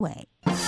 伟。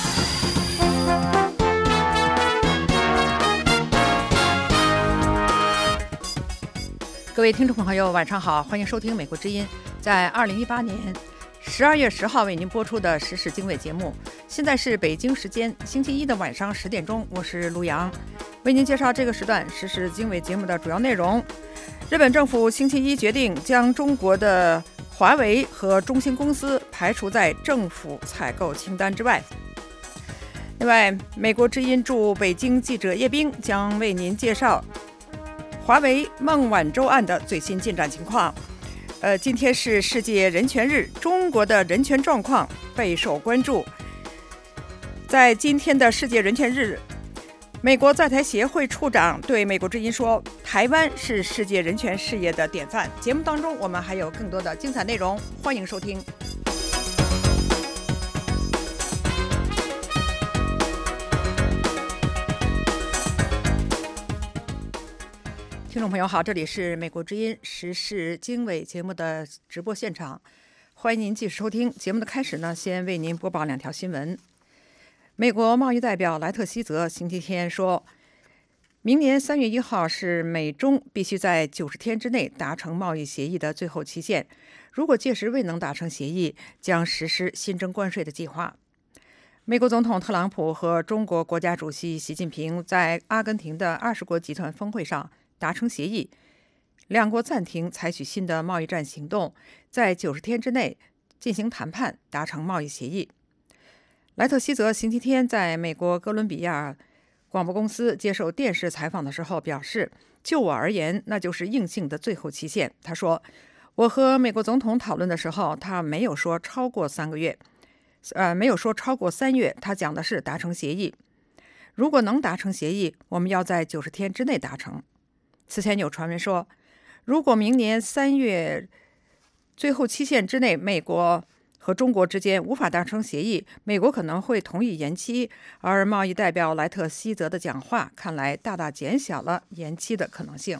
各位听众朋友，晚上好，欢迎收听美国之音在2018年12月10号为您播出的时事经纬节目。现在是北京时间星期一的晚上10点钟，我是卢阳，为您介绍这个时段时事经纬节目的主要内容。日本政府星期一决定将中国的华为和中兴公司排除在政府采购清单之外。另外，美国之音驻北京记者叶冰将为您介绍华为孟晚舟案的最新进展情况。今天是世界人权日，中国的人权状况备受关注。在今天的世界人权日，美国在台协会处长对美国之音说，台湾是世界人权事业的典范。节目当中我们还有更多的精彩内容，欢迎收听。听众朋友好，这里是美国之音时事经纬节目的直播现场，欢迎您继续收听。节目的开始呢，先为您播报2条新闻。美国贸易代表莱特希泽星期天说，明年3月1号是美中必须在90天之内达成贸易协议的最后期限，如果届时未能达成协议，将实施新增关税的计划。美国总统特朗普和中国国家主席习近平在阿根廷的20国集团峰会上达成协议，两国暂停采取新的贸易战行动，在90天之内进行谈判，达成贸易协议。莱特希泽星期天在美国哥伦比亚广播公司接受电视采访的时候表示，就我而言，那就是硬性的最后期限。他说，我和美国总统讨论的时候，他没有说超过3个月，没有说超过3月，他讲的是达成协议。如果能达成协议，我们要在90天之内达成。此前有传闻说，如果明年3月最后期限之内，美国和中国之间无法达成协议，美国可能会同意延期，而贸易代表莱特希泽的讲话看来大大减小了延期的可能性。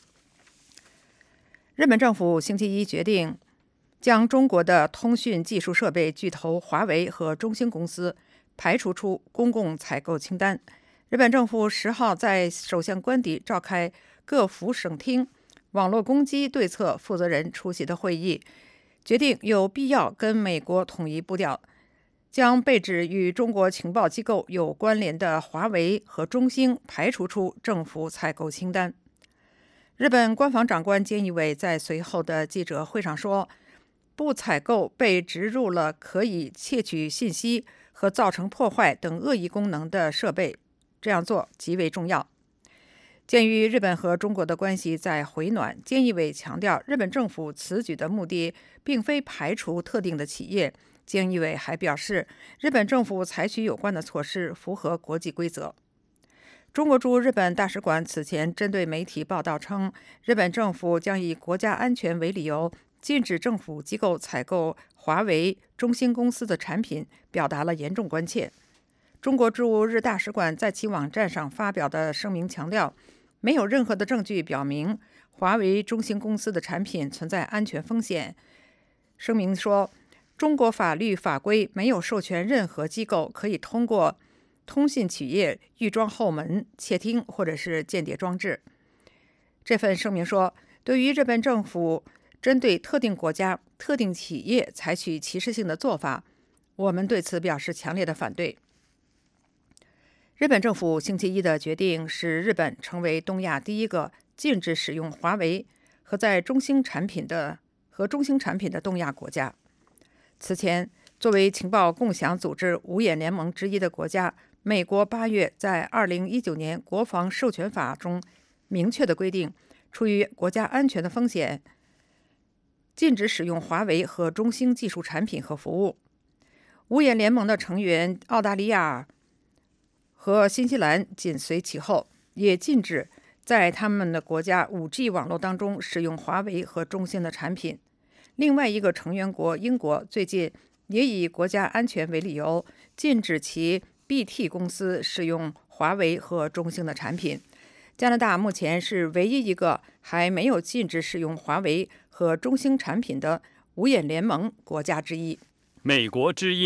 日本政府星期一决定将中国的通讯技术设备巨头华为和中兴公司排除出公共采购清单。日本政府10号在首相官邸召开各府省厅网络攻击对策负责人出席的会议，决定有必要跟美国统一步调，将被指与中国情报机构有关联的华为和中兴排除出政府采购清单。日本官房长官菅义伟在随后的记者会上说，不采购被植入了可以窃取信息和造成破坏等恶意功能的设备，这样做极为重要。鉴于日本和中国的关系在回暖，菅义伟强调，日本政府此举的目的并非排除特定的企业。菅义伟还表示，日本政府采取有关的措施符合国际规则。中国驻日本大使馆此前针对媒体报道称，日本政府将以国家安全为理由，禁止政府机构采购华为、中兴公司的产品，表达了严重关切。中国驻日大使馆在其网站上发表的声明强调，没有任何的证据表明华为、中兴公司的产品存在安全风险。声明说，中国法律法规没有授权任何机构可以通过通信企业预装后门、窃听或者是间谍装置。这份声明说，对于日本政府针对特定国家、特定企业采取歧视性的做法，我们对此表示强烈的反对。日本政府星期一的决定使日本成为东亚第一个禁止使用华为和中兴产品的东亚国家。此前，作为情报共享组织五眼联盟之一的国家，美国8月在2019年国防授权法中明确的规定，出于国家安全的风险，禁止使用华为和中兴技术产品和服务。五眼联盟的成员澳大利亚和新西兰紧随其后，也禁止在他们的国家 5G 网络当中使用华为和中兴的产品。另外一个成员国英国最近也以国家安全为理由，禁止其 BT 公司使用华为和中兴的产品。加拿大目前是唯一一个还没有禁止使用华为和中兴产品的五眼联盟国家之一。 美国之音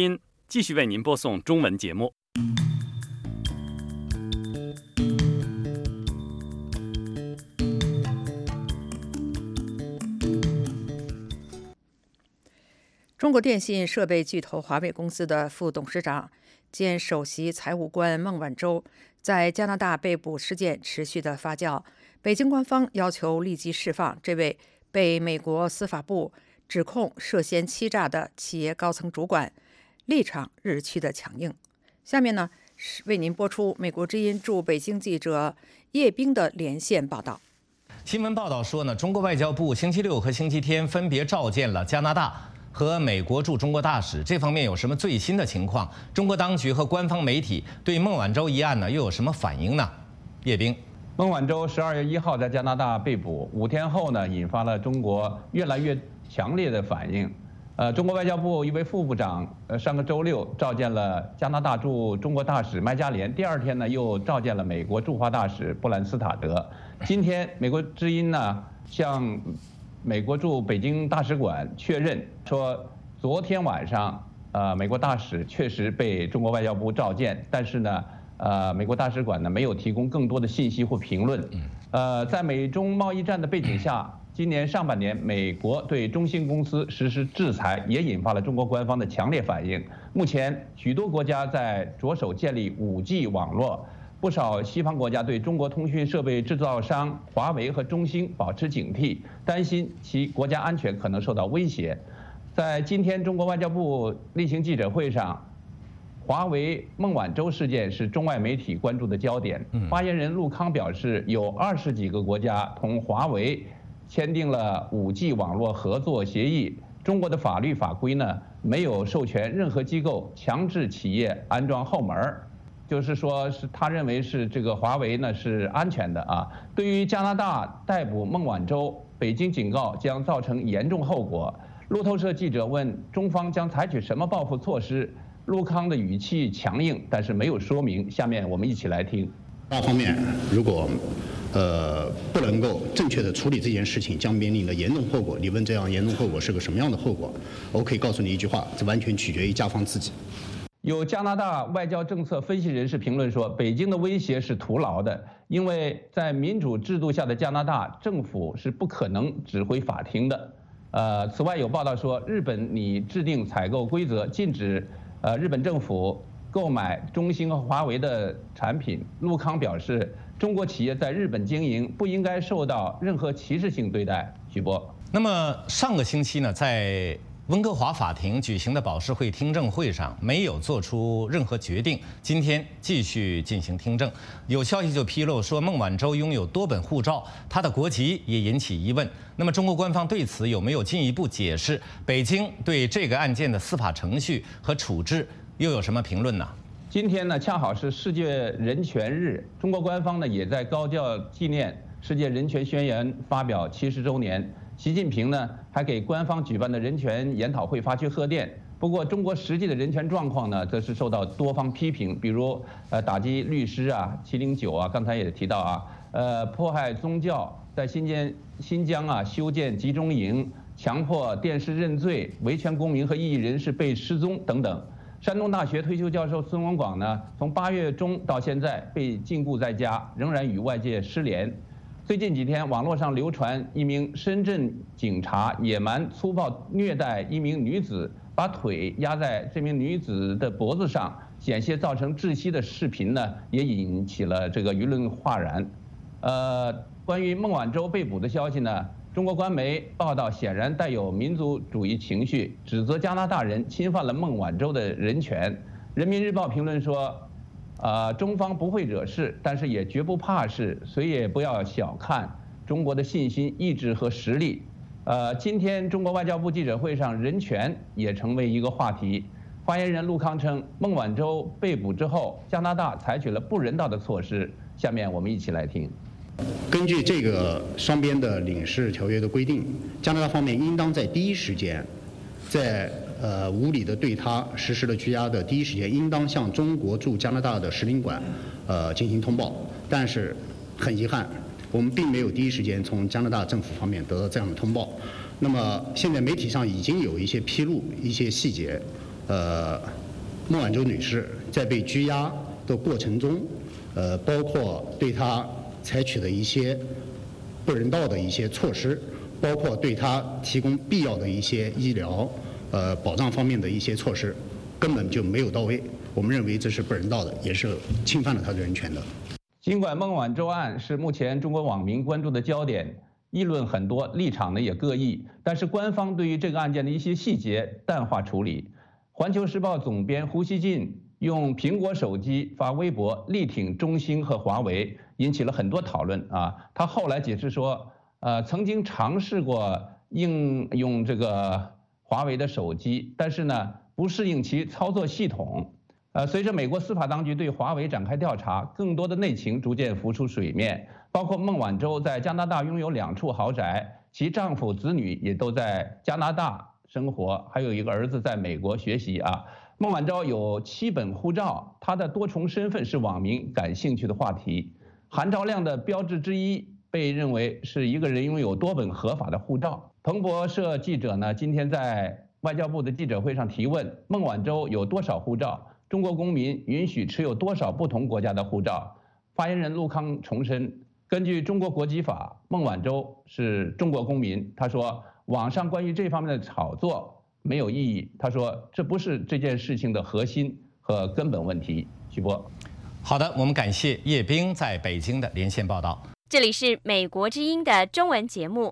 继续为您播送中文节目。 中国电信设备巨头华为公司的副董事长兼首席财务官孟晚舟在加拿大被捕事件持续的发酵，北京官方要求立即释放这位被美国司法部指控涉嫌欺诈的企业高层主管，立场日趋的强硬。下面呢，为您播出美国之音驻北京记者叶冰的连线报道。 新闻报道说呢，中国外交部星期六和星期天分别召见了加拿大和美国驻中国大使，这方面有什么最新的情况？中国当局和官方媒体对孟晚舟一案呢又有什么反应呢？叶冰， 孟晚舟12月1号在加拿大被捕，5天后呢，引发了中国越来越强烈的反应。中国外交部一位副部长，上个周六召见了加拿大驻中国大使麦嘉莲，第二天呢又召见了美国驻华大使布兰斯塔德。今天，美国之音呢向美国驻北京大使馆确认说，昨天晚上，美国大使确实被中国外交部召见，但是呢，美国大使馆呢没有提供更多的信息或评论。在美中贸易战的背景下，今年上半年美国对中兴公司实施制裁，也引发了中国官方的强烈反应。目前，许多国家在着手建立5G 网络。不少西方国家对中国通讯设备制造商华为和中兴保持警惕，担心其国家安全可能受到威胁。在今天中国外交部例行记者会上，华为孟晚舟事件是中外媒体关注的焦点。发言人陆康表示，有20几个国家同华为签订了5G 网络合作协议。中国的法律法规呢，没有授权任何机构强制企业安装后门。就是说，是他认为是这个华为呢是安全的啊。对于加拿大逮捕孟晚舟，北京警告将造成严重后果。路透社记者问中方将采取什么报复措施，陆康的语气强硬，但是没有说明。下面我们一起来听。 大方面，如果不能够正确的处理这件事情，将面临的严重后果。你问这样严重后果是个什么样的后果？我可以告诉你一句话，这完全取决于加方自己。 有加拿大外交政策分析人士评论说，北京的威胁是徒劳的，因为在民主制度下的加拿大政府是不可能指挥法庭的。此外有报道说，日本拟制定采购规则，禁止日本政府购买中兴和华为的产品。陆康表示，中国企业在日本经营不应该受到任何歧视性对待。徐波， 那么上个星期呢，在温哥华法庭举行的保释会听证会上没有做出任何决定，今天继续进行听证。有消息就披露说，孟晚舟拥有多本护照，她的国籍也引起疑问。那么中国官方对此有没有进一步解释？北京对这个案件的司法程序和处置又有什么评论呢？ 今天呢，恰好是世界人权日，中国官方呢也在高调纪念世界人权宣言发表70周年。习近平呢还给官方举办的人权研讨会发去贺电。不过，中国实际的人权状况呢，则是受到多方批评，比如打击律师啊、709啊，刚才也提到啊，迫害宗教，在新疆啊修建集中营，强迫电视认罪，维权公民和异议人士被失踪等等。山东大学退休教授孙文广呢，从8月中到现在被禁锢在家，仍然与外界失联。最近几天，网络上流传一名深圳警察野蛮粗暴虐待一名女子，把腿压在这名女子的脖子上，险些造成窒息的视频呢，也引起了这个舆论哗然。关于孟晚舟被捕的消息呢，中国官媒报道显然带有民族主义情绪，指责加拿大人侵犯了孟晚舟的人权。人民日报评论说，中方不会惹事，但是也绝不怕事，谁也不要小看中国的信心、意志和实力。今天中国外交部记者会上，人权也成为一个话题。发言人陆康称，孟晚舟被捕之后，加拿大采取了不人道的措施。下面我们一起来听。 根据这个双边的领事条约的规定，加拿大方面应当在第一时间，在无理的对他实施了拘押的第一时间，应当向中国驻加拿大的使领馆进行通报。但是很遗憾，我们并没有第一时间从加拿大政府方面得到这样的通报。那么现在媒体上已经有一些披露一些细节， 孟晚舟女士在被拘押的过程中，包括对她采取的一些不人道的一些措施，包括对她提供必要的一些医疗保障方面的一些措施，根本就没有到位。我们认为这是不人道的，也是侵犯了她的人权的。 尽管孟晚舟案是目前中国网民关注的焦点，议论很多，立场呢也各异，但是官方对于这个案件的一些细节淡化处理。环球时报总编胡锡进用苹果手机发微博力挺中兴和华为，引起了很多讨论啊。他后来解释说，曾经尝试过应用这个华为的手机，但是呢不适应其操作系统。随着美国司法当局对华为展开调查，更多的内情逐渐浮出水面，包括孟晚舟在加拿大拥有2处豪宅，其丈夫子女也都在加拿大生活，还有一个儿子在美国学习啊。孟晚舟有7本护照，她的多重身份是网民感兴趣的话题。韩朝亮的标志之一被认为是一个人拥有多本合法的护照。彭博社记者呢，今天在外交部的记者会上提问，孟晚舟有多少护照？中国公民允许持有多少不同国家的护照？发言人陆康重申，根据中国国籍法，孟晚舟是中国公民。他说，网上关于这方面的炒作没有意义。他说，这不是这件事情的核心和根本问题。徐波， 好的，我们感谢叶冰在北京的连线报道。 这里是美国之音的中文节目。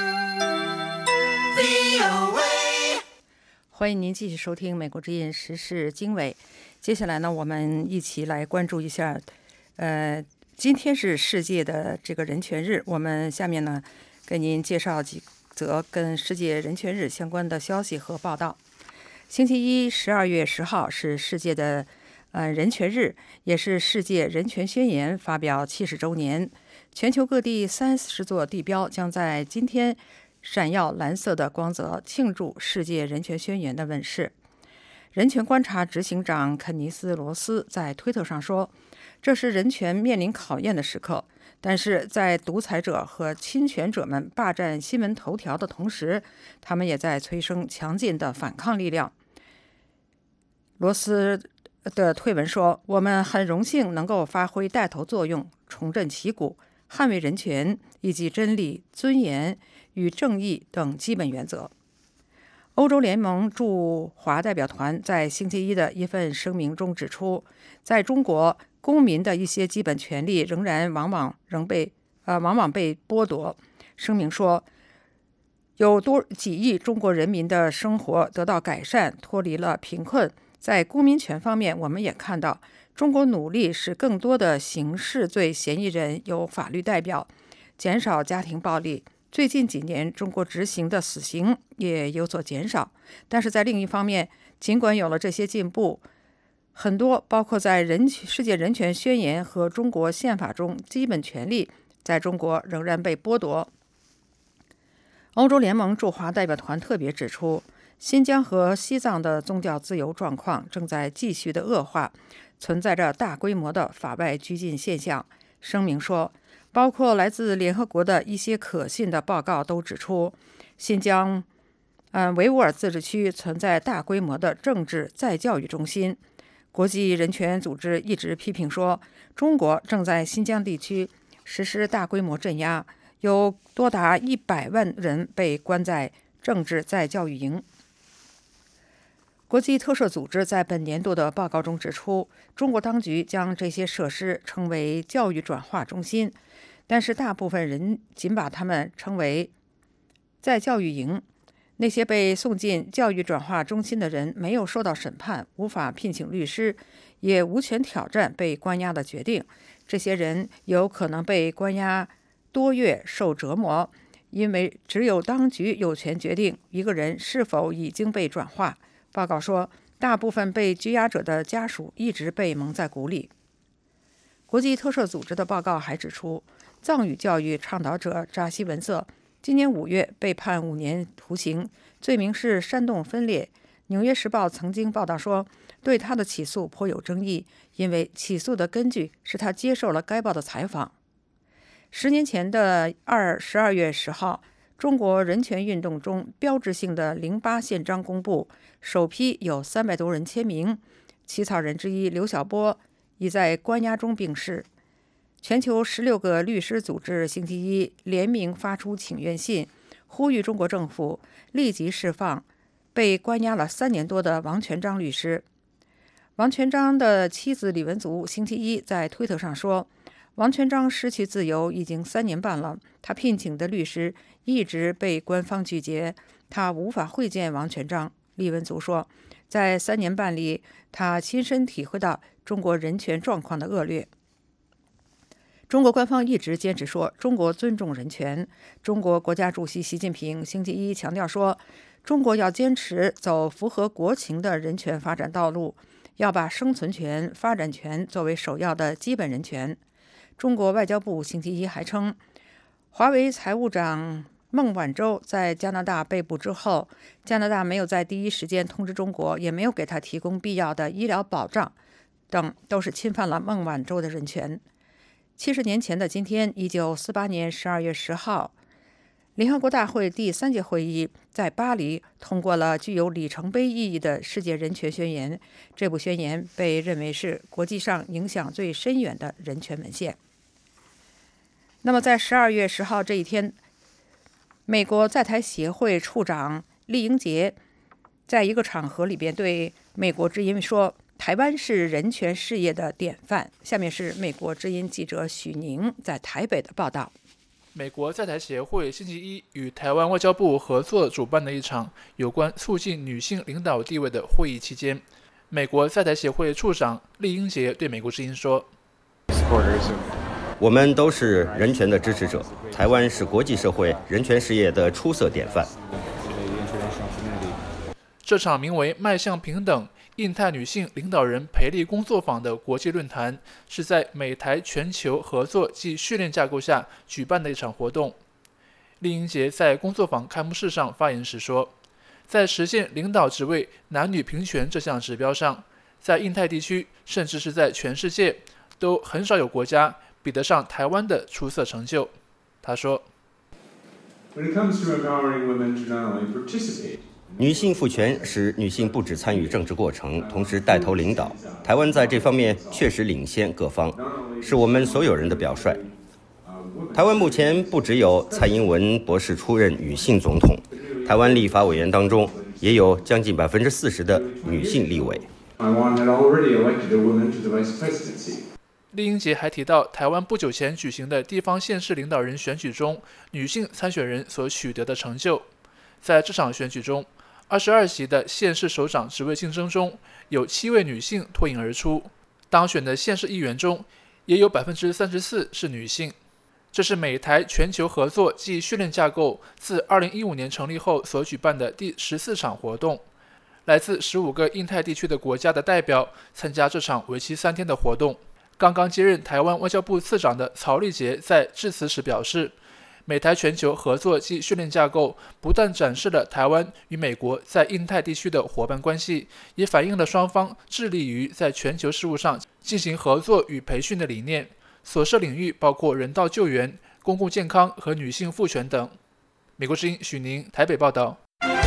欢迎您继续收听美国之音时事经纬。接下来呢，我们一起来关注一下，今天是世界的这个人权日，我们下面呢给您介绍几则跟世界人权日相关的消息和报道。星期一，12月10号是世界的人权日，也是世界人权宣言发表70周年。全球各地30座地标将在今天闪耀蓝色的光泽，庆祝世界人权宣言的问世。人权观察执行长肯尼斯·罗斯在推特上说，这是人权面临考验的时刻，但是在独裁者和侵权者们霸占新闻头条的同时，他们也在催生强劲的反抗力量。罗斯的推文说，我们很荣幸能够发挥带头作用，重振旗鼓，捍卫人权以及真理、尊严与正义等基本原则。欧洲联盟驻华代表团在星期一的一份声明中指出，在中国，公民的一些基本权利仍然往往被剥夺。声明说，有几亿中国人民的生活得到改善，脱离了贫困。在公民权方面，我们也看到中国努力使更多的刑事罪嫌疑人有法律代表，减少家庭暴力。最近几年，中国执行的死刑也有所减少。但是在另一方面，尽管有了这些进步，很多包括在世界人权宣言和中国宪法中基本权利，在中国仍然被剥夺。欧洲联盟驻华代表团特别指出，新疆和西藏的宗教自由状况正在继续的恶化，存在着大规模的法外拘禁现象。声明说，包括来自联合国的一些可信的报告都指出，新疆维吾尔自治区存在大规模的政治再教育中心。国际人权组织一直批评说，中国正在新疆地区实施大规模镇压，有多达100万人被关在政治再教育营。国际特赦组织在本年度的报告中指出，中国当局将这些设施称为教育转化中心，但是大部分人仅把它们称为再教育营。那些被送进教育转化中心的人没有受到审判，无法聘请律师，也无权挑战被关押的决定。这些人有可能被关押多月，受折磨，因为只有当局有权决定一个人是否已经被转化。报告说，大部分被拘押者的家属一直被蒙在鼓里。国际特赦组织的报告还指出，藏语教育倡导者扎西文瑟今年5月被判5年徒刑，罪名是煽动分裂。纽约时报曾经报道说，对他的起诉颇有争议，因为起诉的根据是他接受了该报的采访。10年前的12月10号，中国人权运动中标志性的08宪章公布，首批有300多人签名， 起草人之一刘晓波已在关押中病逝。全球16个律师组织星期一联名发出请愿信，呼吁中国政府立即释放被关押了3年多的王全璋律师。王全璋的妻子李文足星期一在推特上说，王全璋失去自由已经3年半了，他聘请的律师一直被官方拒绝，他无法会见王全璋。李文足说，在3年半里，他亲身体会到中国人权状况的恶劣。中国官方一直坚持说中国尊重人权。中国国家主席习近平星期一强调说，中国要坚持走符合国情的人权发展道路，要把生存权、发展权作为首要的基本人权。中国外交部星期一还称，华为财务长孟晚舟在加拿大被捕之后，加拿大没有在第一时间通知中国，也没有给他提供必要的医疗保障，等都是侵犯了孟晚舟的人权。70年前的今天，1948年12月10号，联合国大会第3届会议在巴黎通过了具有里程碑意义的世界人权宣言。这部宣言被认为是国际上影响最深远的人权文献。那么在12月10号这一天，美国在台协会处长厉英杰在一个场合里边对美国之音说，台湾是人权事业的典范。下面是美国之音记者许宁在台北的报道。 美国在台协会星期一与台湾外交部合作主办的一场有关促进女性领导地位的会议期间，美国在台协会处长厉英杰对美国之音说， 我们都是人权的支持者，台湾是国际社会人权事业的出色典范。 这场名为迈向平等印太女性领导人培力工作坊的国际论坛，是在美台全球合作暨训练架构下举办的一场活动。厉英杰在工作坊开幕式上发言时说，在实现领导职位男女平权这项指标上，在印太地区甚至是在全世界都很少有国家比得上台湾的出色成就。他说， 女性赋权使女性不只参与政治过程，同时带头领导。台湾在这方面确实领先各方，是我们所有人的表率。台湾目前不只有蔡英文博士出任女性总统，台湾立法委员当中也有将近40%的女性立委。 厉英杰还提到，台湾不久前举行的地方县市领导人选举中，女性参选人所取得的成就。在这场选举中，22席的县市首长职位竞争中，有7位女性脱颖而出。当选的县市议员中，也有34%是女性。这是美台全球合作暨训练架构自2015年成立后所举办的第14场活动。来自15个印太地区的国家的代表参加这场为期3天的活动。刚刚接任台湾外交部次长的曹立杰在致辞时表示，美台全球合作暨训练架构不但展示了台湾与美国在印太地区的伙伴关系，也反映了双方致力于在全球事务上进行合作与培训的理念，所涉领域包括人道救援、公共健康和女性赋权等。美国之音许宁台北报道。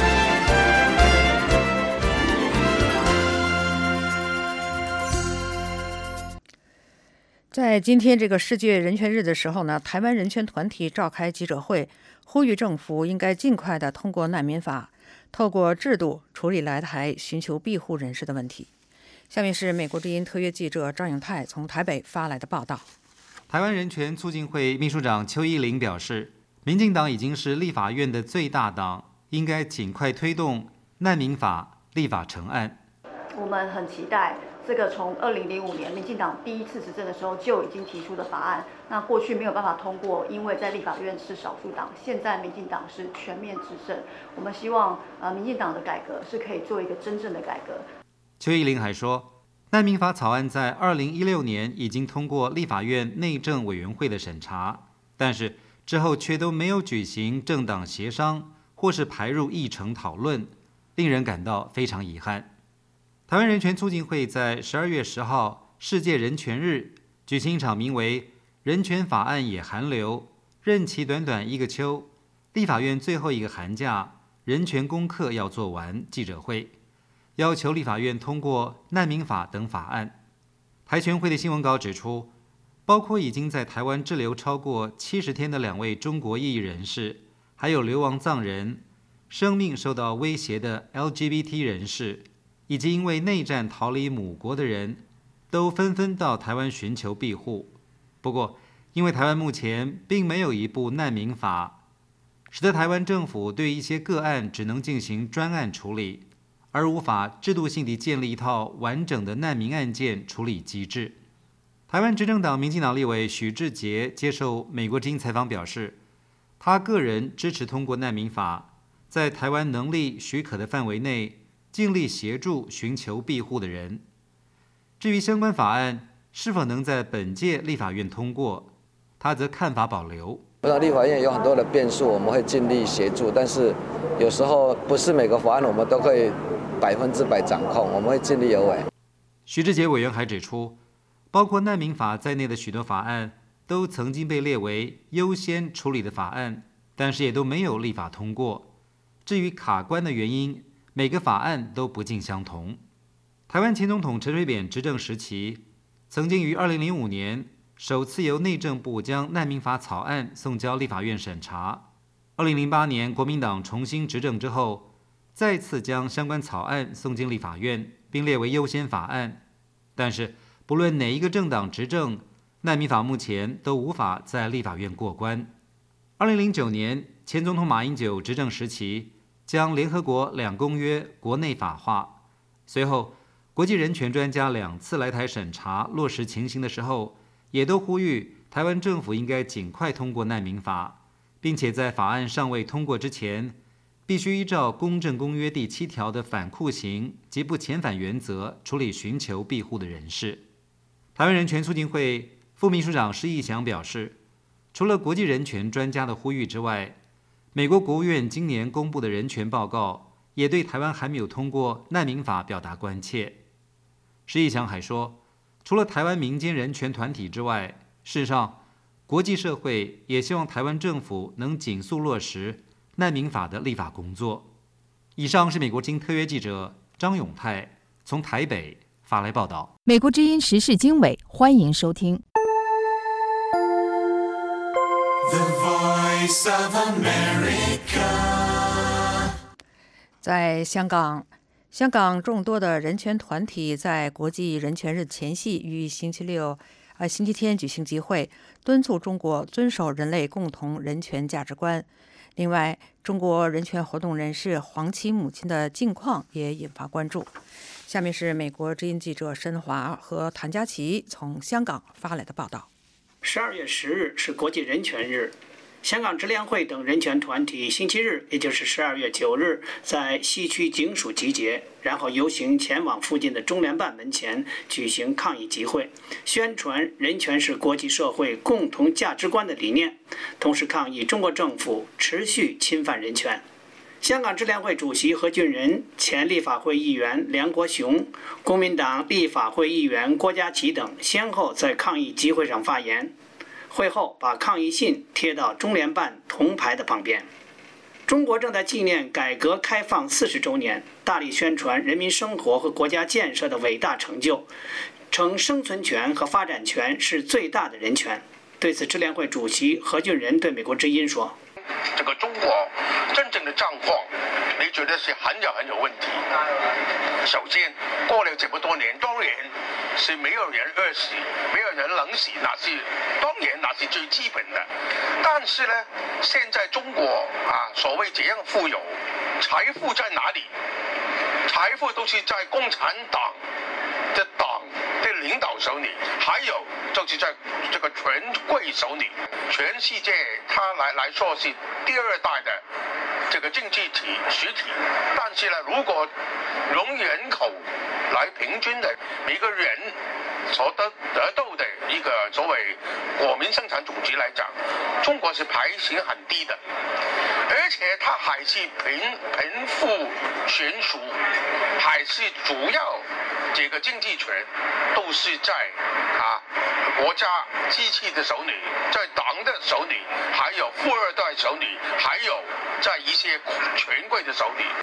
在今天这个世界人权日的时候呢，台湾人权团体召开记者会，呼吁政府应该尽快的通过难民法，透过制度处理来台寻求庇护人士的问题。下面是美国之音特约记者张永泰从台北发来的报道。 台湾人权促进会秘书长邱义玲表示，民进党已经是立法院的最大党，应该尽快推动难民法立法成案。 我们很期待这个从2005年民进党第一次执政的时候就已经提出的法案，那过去没有办法通过，因为在立法院是少数党，现在民进党是全面执政。我们希望民进党的改革是可以做一个真正的改革。 邱义玲还说，难民法草案在2016年已经通过立法院内政委员会的审查，但是之后却都没有举行政党协商或是排入议程讨论，令人感到非常遗憾。台湾人权促进会在12月10号世界人权日举行一场名为“人权法案也寒流，任期短短1个秋，立法院最后一个寒假，人权功课要做完”记者会。 要求立法院通过难民法等法案。台全会的新闻稿指出，包括已经在台湾滞留超过70天的2位中国异议人士，还有流亡藏人、生命受到威胁的 LGBT 人士，以及因为内战逃离母国的人，都纷纷到台湾寻求庇护。不过，因为台湾目前并没有一部难民法，使得台湾政府对一些个案只能进行专案处理，而无法制度性地建立一套完整的难民案件处理机制。台湾执政党民进党立委许智杰接受美国之音采访表示，他个人支持通过难民法，在台湾能力许可的范围内，尽力协助寻求庇护的人。至于相关法案是否能在本届立法院通过，他则看法保留。 我想立法院有很多的变数，我们会尽力协助，但是有时候不是每个法案我们都可以100%掌控，我们会尽力而为。 许智杰委员还指出，包括难民法在内的许多法案都曾经被列为优先处理的法案，但是也都没有立法通过。至于卡关的原因，每个法案都不尽相同。台湾前总统陈水扁执政时期，曾经于2005年首次由内政部将难民法草案送交立法院审查。2008年国民党重新执政之后，再次将相关草案送进立法院，并列为优先法案。但是不论哪一个政党执政，难民法目前都无法在立法院过关。2009年前总统马英九执政时期，将联合国2公约国内法化，随后国际人权专家2次来台审查落实情形的时候，也都呼吁台湾政府应该尽快通过难民法，并且在法案尚未通过之前，必须依照公政公约第7条的反酷刑及不遣返原则处理寻求庇护的人士。台湾人权促进会副秘书长施义祥表示，除了国际人权专家的呼吁之外，美国国务院今年公布的人权报告也对台湾还没有通过难民法表达关切。施义祥还说，除了台湾民间人权团体之外，事实上国际社会也希望台湾政府能紧速落实难民法的立法工作。以上是美国之音特约记者张永泰从台北发来报道。 美国之音时事经纬，欢迎收听。 在香港众多的人权团体在国际人权日前夕于星期天举行集会，敦促中国遵守人类共同人权价值观。另外，中国人权活动人士黄琦母亲的近况也引发关注。下面是美国之音记者申华和谭佳琪从香港发来的报道。 12月10日是国际人权日。香港支联会等人权团体星期日，也就是12月9日，在西区警署集结，然后游行前往附近的中联办门前举行抗议集会，宣传人权是国际社会共同价值观的理念，同时抗议中国政府持续侵犯人权。香港支联会主席何俊仁、前立法会议员梁国雄、公民党立法会议员郭家麒等先后在抗议集会上发言。会后把抗议信贴到中联办铜牌的旁边。中国正在纪念改革开放40周年，大力宣传人民生活和国家建设的伟大成就，称生存权和发展权是最大的人权。对此，支联会主席何俊仁对美国之音说：“ 这个中国真正的状况，你觉得是很有问题。首先，过了这么多年，当然是没有人饿死，没有人冷死，当然那是最基本的。但是呢，现在中国所谓这样富有，财富在哪里？财富都是在共产党的领导手里，还有就是在这个权贵手里。全世界它来说是第2代的这个经济实体，但是呢，如果用人口来平均的每个人所得到的一个所谓国民生产总值来讲，中国是排行很低的，而且它还是贫富悬殊，还是主要这个经济权都是在国家机器的手里，在党的手里，还有富2代手里，还有在一些权贵的手里。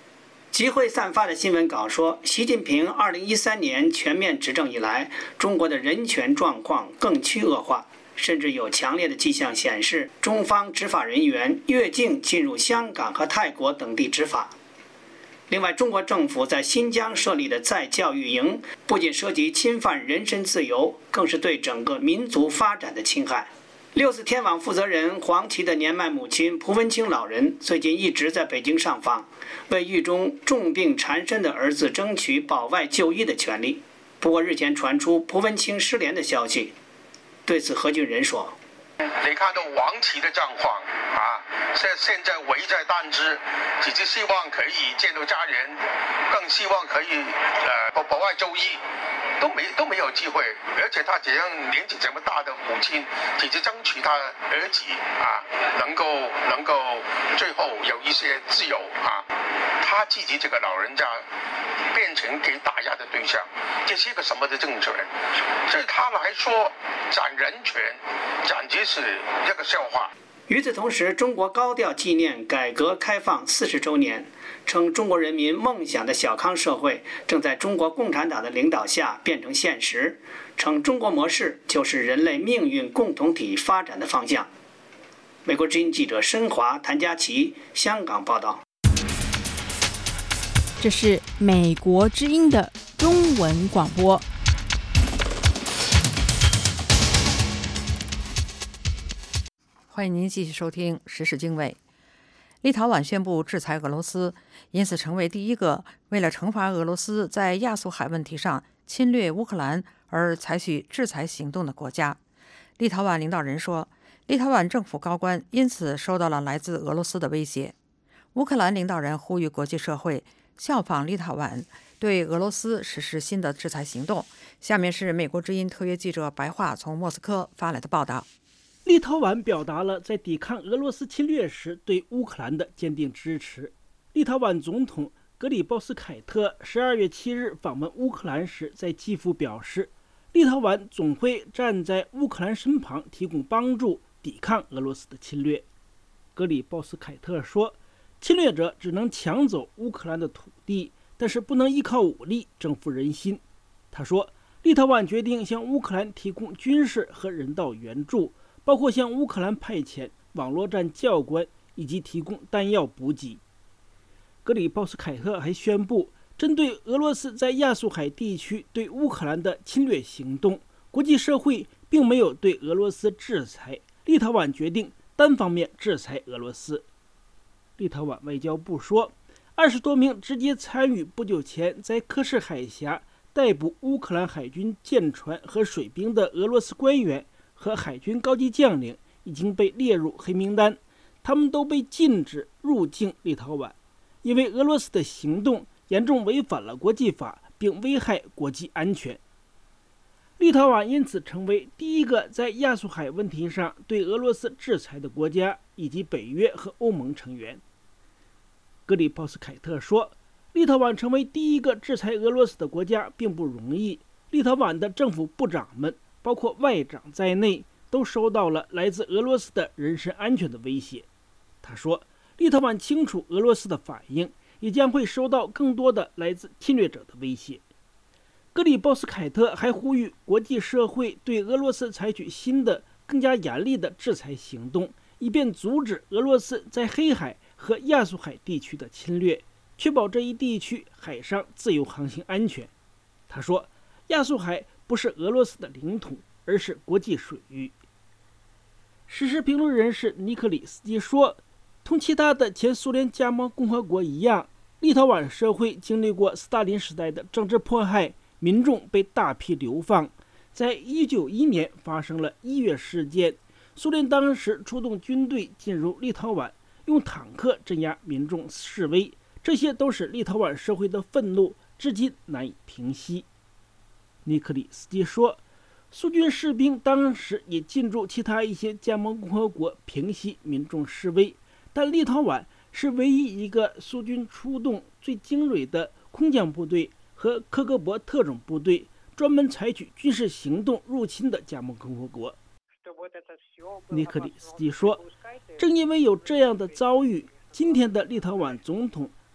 集会散发的新闻稿说，习近平2013年全面执政以来，中国的人权状况更趋恶化，甚至有强烈的迹象显示，中方执法人员越境进入香港和泰国等地执法。另外，中国政府在新疆设立的再教育营，不仅涉及侵犯人身自由，更是对整个民族发展的侵害。六四天网负责人黄琦的年迈母亲蒲文清老人最近一直在北京上访，为狱中重病缠身的儿子争取保外就医的权利。不过日前传出蒲文清失联的消息，对此何俊仁说：“ 你看到黄琦的状况啊，现在危在旦夕，只是希望可以见到家人，更希望可以保外就医。”都没有机会，而且他这样年纪这么大的母亲，只是争取他儿子啊，能够最后有一些自由啊，他自己这个老人家变成给打压的对象，这是一个什么的政权？对他来说，讲人权简直是一个笑话。 与此同时，中国高调纪念改革开放40周年，称中国人民梦想的小康社会正在中国共产党的领导下变成现实，称中国模式就是人类命运共同体发展的方向。美国之音记者申华、谭佳琪香港报道。 这是美国之音的中文广播。 欢迎您继续收听时事经纬。立陶宛宣布制裁俄罗斯，因此成为第一个为了惩罚俄罗斯在亚速海问题上侵略乌克兰而采取制裁行动的国家。立陶宛领导人说，立陶宛政府高官因此受到了来自俄罗斯的威胁。乌克兰领导人呼吁国际社会效仿立陶宛，对俄罗斯实施新的制裁行动。下面是美国之音特约记者白桦从莫斯科发来的报道。 立陶宛表达了在抵抗俄罗斯侵略时对乌克兰的坚定支持。立陶宛总统格里鲍斯凯特12月7日访问乌克兰时，在基辅表示，立陶宛总会站在乌克兰身旁，提供帮助，抵抗俄罗斯的侵略。格里鲍斯凯特说，侵略者只能抢走乌克兰的土地，但是不能依靠武力征服人心。他说，立陶宛决定向乌克兰提供军事和人道援助，包括向乌克兰派遣网络战教官以及提供弹药补给。格里鲍斯凯特还宣布，针对俄罗斯在亚速海地区对乌克兰的侵略行动，国际社会并没有对俄罗斯制裁，立陶宛决定单方面制裁俄罗斯。立陶宛外交部说，20多名直接参与不久前在科什海峡逮捕乌克兰海军舰船和水兵的俄罗斯官员和海军高级将领已经被列入黑名单，他们都被禁止入境立陶宛，因为俄罗斯的行动严重违反了国际法，并危害国际安全。立陶宛因此成为第一个在亚速海问题上对俄罗斯制裁的国家，以及北约和欧盟成员。格里鲍斯凯特说，立陶宛成为第一个制裁俄罗斯的国家并不容易，立陶宛的政府部长们，包括外长在内，都受到了来自俄罗斯的人身安全的威胁。他说，立陶宛清楚俄罗斯的反应，也将会收到更多的来自侵略者的威胁。格里鲍斯凯特还呼吁国际社会对俄罗斯采取新的、更加严厉的制裁行动，以便阻止俄罗斯在黑海和亚速海地区的侵略，确保这一地区海上自由航行安全。他说，亚速海不是俄罗斯的领土，而是国际水域。时事评论人士尼克里斯基说，同其他的前苏联加盟共和国一样，立陶宛社会经历过斯大林时代的政治迫害，民众被大批流放。在1991年发生了1月事件，苏联当时出动军队进入立陶宛，用坦克镇压民众示威，这些都使立陶宛社会的愤怒至今难以平息。尼克里斯基说，苏军士兵当时也进驻其他一些加盟共和国平息民众示威，但立陶宛是唯一一个苏军出动最精锐的空降部队和科格勃特种部队专门采取军事行动入侵的加盟共和国。尼克里斯基说，正因为有这样的遭遇，今天的立陶宛总统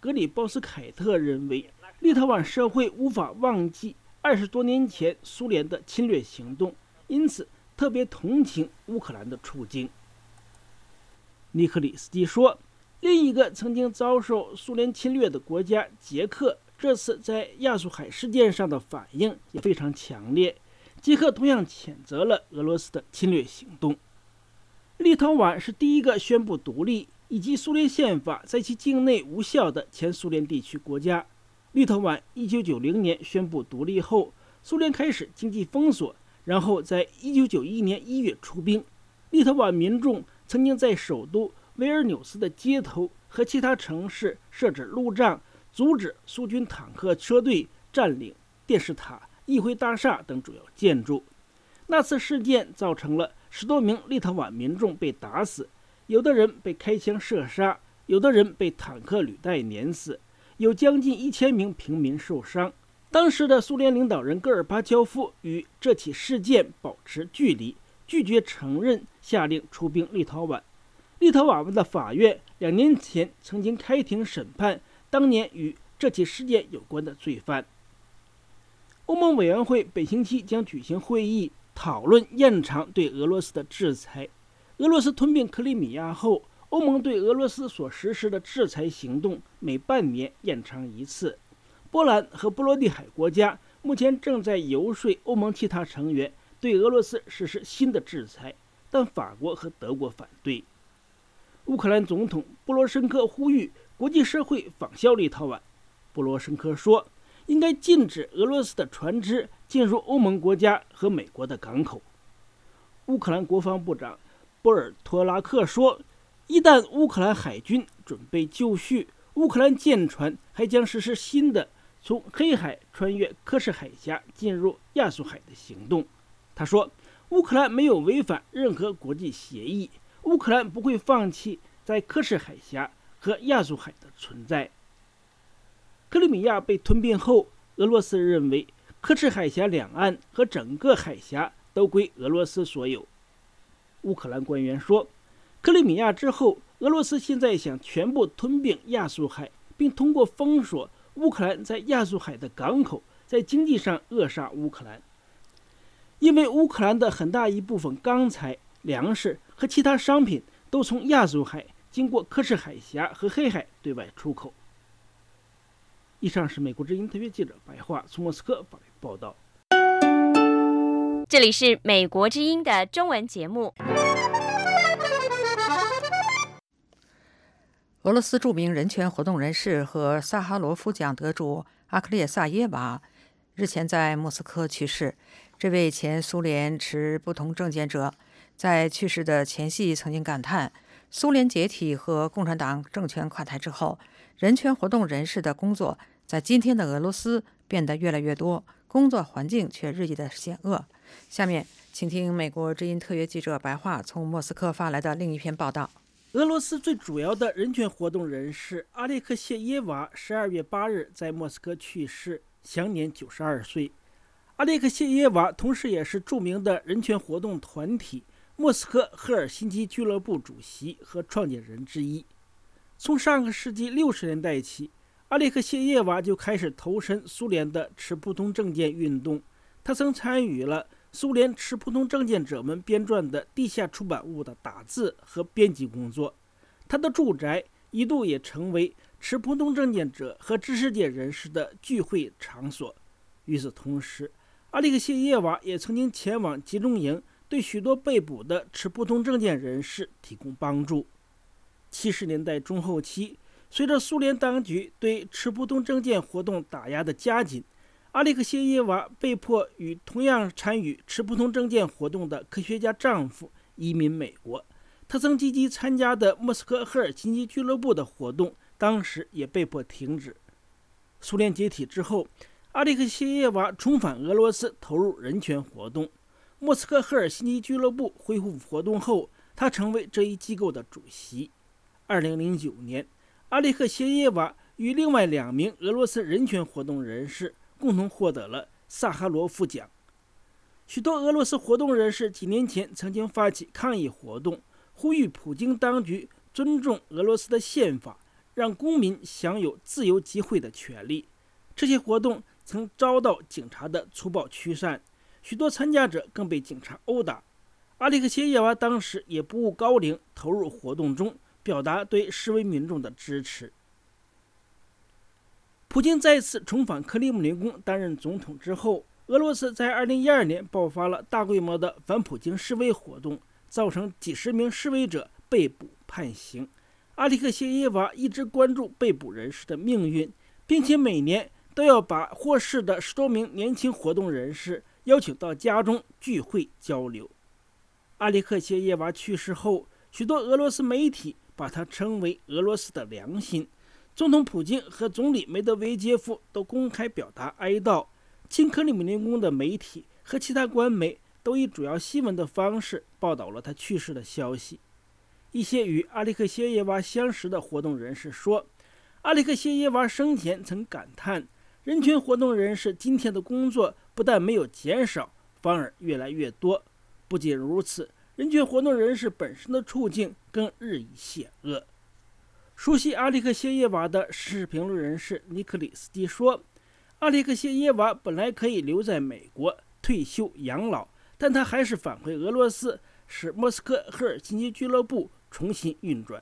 格里鲍斯凯特认为，立陶宛社会无法忘记20多年前苏联的侵略行动，因此特别同情乌克兰的处境。尼克里斯基说，另一个曾经遭受苏联侵略的国家捷克，这次在亚速海事件上的反应也非常强烈。捷克同样谴责了俄罗斯的侵略行动。立陶宛是第一个宣布独立以及苏联宪法在其境内无效的前苏联地区国家。立陶宛1990年宣布独立后，苏联开始经济封锁，然后在1991年1月出兵。立陶宛民众曾经在首都维尔纽斯的街头和其他城市设置路障，阻止苏军坦克车队占领电视塔、议会大厦等主要建筑。那次事件造成了10多名立陶宛民众被打死，有的人被开枪射杀，有的人被坦克履带碾死，有将近1000名平民受伤。当时的苏联领导人戈尔巴乔夫与这起事件保持距离，拒绝承认下令出兵立陶宛。立陶宛的法院2年前曾经开庭审判当年与这起事件有关的罪犯。欧盟委员会本星期将举行会议，讨论延长对俄罗斯的制裁。俄罗斯吞并克里米亚后，欧盟对俄罗斯所实施的制裁行动每半年延长1次。波兰和波罗的海国家目前正在游说欧盟其他成员对俄罗斯实施新的制裁，但法国和德国反对。乌克兰总统波罗申科呼吁国际社会仿效立陶宛。波罗申科说，应该禁止俄罗斯的船只进入欧盟国家和美国的港口。乌克兰国防部长波尔托拉克说，一旦乌克兰海军准备就绪，乌克兰舰船还将实施新的从黑海穿越科什海峡进入亚速海的行动。他说，乌克兰没有违反任何国际协议，乌克兰不会放弃在科什海峡和亚速海的存在。克里米亚被吞并后，俄罗斯认为科什海峡两岸和整个海峡都归俄罗斯所有。乌克兰官员说，克里米亚之后，俄罗斯现在想全部吞并亚速海，并通过封锁乌克兰在亚速海的港口，在经济上扼杀乌克兰。因为乌克兰的很大一部分钢材、粮食和其他商品都从亚速海经过科什海峡和黑海对外出口。以上是美国之音特约记者白桦从莫斯科发来报道。 这里是美国之音的中文节目。 俄罗斯著名人权活动人士和萨哈罗夫奖得主阿克列萨耶娃日前在莫斯科去世。这位前苏联持不同政见者在去世的前夕曾经感叹，苏联解体和共产党政权垮台之后，人权活动人士的工作在今天的俄罗斯变得越来越多，工作环境却日益的险恶。下面请听美国之音特约记者白桦从莫斯科发来的另一篇报道。 俄罗斯最主要的人权活动人士阿列克谢耶娃12月8日在莫斯科去世，享年92岁。阿列克谢耶娃同时也是著名的人权活动团体莫斯科赫尔辛基俱乐部主席和创建人之一。从上个世纪60年代起，阿列克谢耶娃就开始投身苏联的持不同政见运动。他曾参与了苏联持不同政见者们编撰的地下出版物的打字和编辑工作。他的住宅一度也成为持不同政见者和知识界人士的聚会场所。与此同时，阿列克谢耶娃也曾经前往集中营，对许多被捕的持不同政见人士提供帮助。70年代中后期，随着苏联当局对持不同政见活动打压的加紧，阿列克谢耶娃被迫与同样参与持不同政见活动的科学家丈夫移民美国。他曾积极参加的莫斯科赫尔辛基俱乐部的活动当时也被迫停止。苏联解体之后，阿列克谢耶娃重返俄罗斯，投入人权活动。莫斯科赫尔辛基俱乐部恢复活动后，他成为这一机构的主席。2009年，阿列克谢耶娃与另外2名俄罗斯人权活动人士共同获得了萨哈罗夫奖。许多俄罗斯活动人士几年前曾经发起抗议活动，呼吁普京当局尊重俄罗斯的宪法， 让公民享有自由集会的权利。这些活动曾遭到警察的粗暴驱散，许多参加者更被警察殴打。阿列克谢耶娃当时也不顾高龄投入活动中，表达对示威民众的支持。普京再次重返克里姆林宫担任总统之后，俄罗斯在2012年爆发了大规模的反普京示威活动，造成几十名示威者被捕判刑。阿列克谢耶娃一直关注被捕人士的命运，并且每年都要把获释的10多名年轻活动人士邀请到家中聚会交流。阿列克谢耶娃去世后，许多俄罗斯媒体把他称为俄罗斯的良心。总统普京和总理梅德韦杰夫都公开表达哀悼。亲克里姆林宫的媒体和其他官媒都以主要新闻的方式报道了他去世的消息。一些与阿列克谢耶娃相识的活动人士说，阿列克谢耶娃生前曾感叹，人权活动人士今天的工作不但没有减少，反而越来越多。不仅如此，人权活动人士本身的处境更日益险恶。熟悉阿列克谢耶娃的时事评论人士尼克里斯基说，阿列克谢耶娃本来可以留在美国退休养老，但他还是返回俄罗斯，使莫斯科赫尔辛基俱乐部重新运转。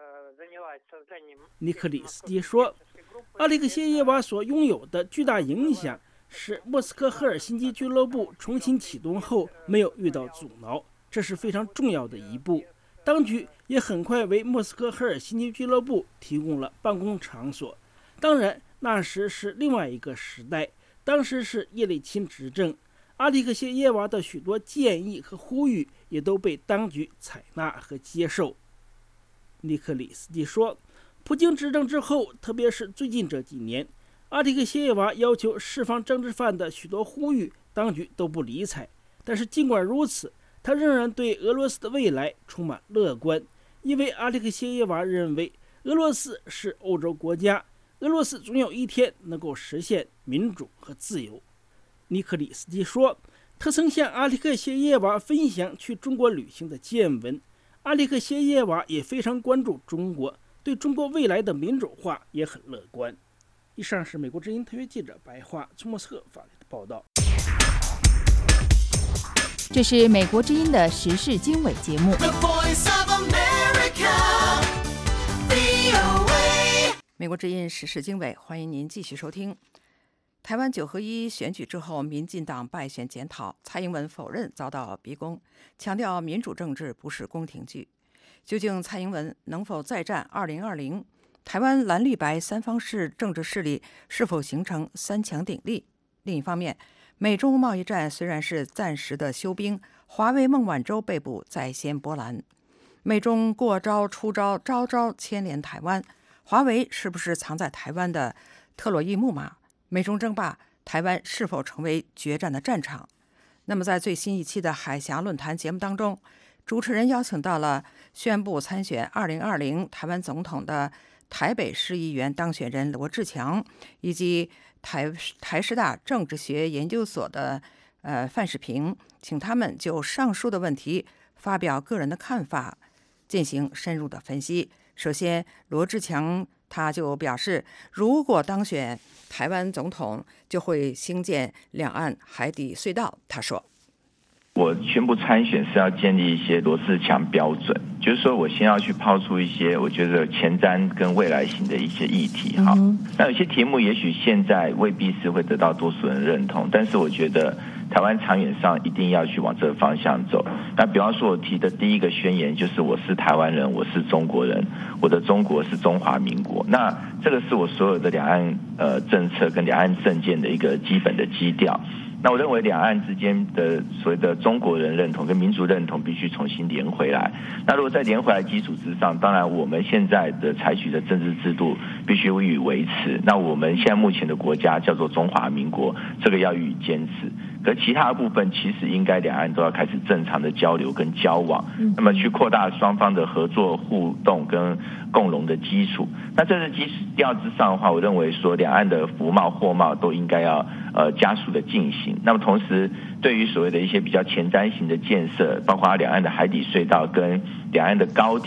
尼克里斯基说，阿列克谢耶娃所拥有的巨大影响使莫斯科赫尔辛基俱乐部重新启动后没有遇到阻挠，这是非常重要的一步。当局也很快为莫斯科赫尔辛基俱乐部提供了办公场所。当然，那时是另外一个时代，当时是叶利钦执政。阿列克谢耶娃的许多建议和呼吁也都被当局采纳和接受。尼克里斯基说，普京执政之后，特别是最近这几年，阿列克谢耶娃要求释放政治犯的许多呼吁，当局都不理睬。但是尽管如此，他仍然对俄罗斯的未来充满乐观，因为阿列克谢耶娃认为俄罗斯是欧洲国家，俄罗斯总有一天能够实现民主和自由。尼克里斯基说，他曾向阿列克谢耶娃分享去中国旅行的见闻。阿列克谢耶娃也非常关注中国，对中国未来的民主化也很乐观。以上是美国之音特约记者白桦从莫斯科发来的报道。 这是美国之音的时事经纬节目。 美国之音时事经纬，欢迎您继续收听。台湾9合1选举之后，民进党败选检讨，蔡英文否认遭到逼宫，强调民主政治不是宫廷剧。究竟蔡英文能否再战2020？台湾蓝绿白三方式政治势力是否形成三强鼎立？另一方面，美中贸易战虽然是暂时的休兵，华为孟晚舟被捕再掀波澜。美中过招出招，招招牵连台湾。华为是不是藏在台湾的特洛伊木马？美中争霸，台湾是否成为决战的战场？那么在最新一期的海峡论坛节目当中，主持人邀请到了宣布参选2020台湾总统的台北市议员当选人罗志强，以及台师大政治学研究所的范世平，请他们就上述的问题发表个人的看法，进行深入的分析。首先，罗志强他就表示，如果当选台湾总统，就会兴建两岸海底隧道。他说， 我宣布参选是要建立一些罗志强标准，就是说我先要去抛出一些我觉得前瞻跟未来型的一些议题。好，那有些题目也许现在未必是会得到多数人认同，但是我觉得台湾长远上一定要去往这个方向走。那比方说我提的第一个宣言就是我是台湾人，我是中国人，我的中国是中华民国。那这个是我所有的两岸政策跟两岸政见的一个基本的基调。那我认为两岸之间的所谓的中国人认同跟民族认同必须重新连回来。那如果在连回来基础之上，当然我们现在的采取的政治制度必须予以维持。那我们现在目前的国家叫做中华民国，这个要予以坚持。可其他部分其实应该两岸都要开始正常的交流跟交往，那么去扩大双方的合作互动跟共荣的基础。那在这基调之上的话，我认为说两岸的服贸货贸都应该要加速的进行。那么同时对于所谓的一些比较前瞻型的建设，包括两岸的海底隧道跟两岸的高铁，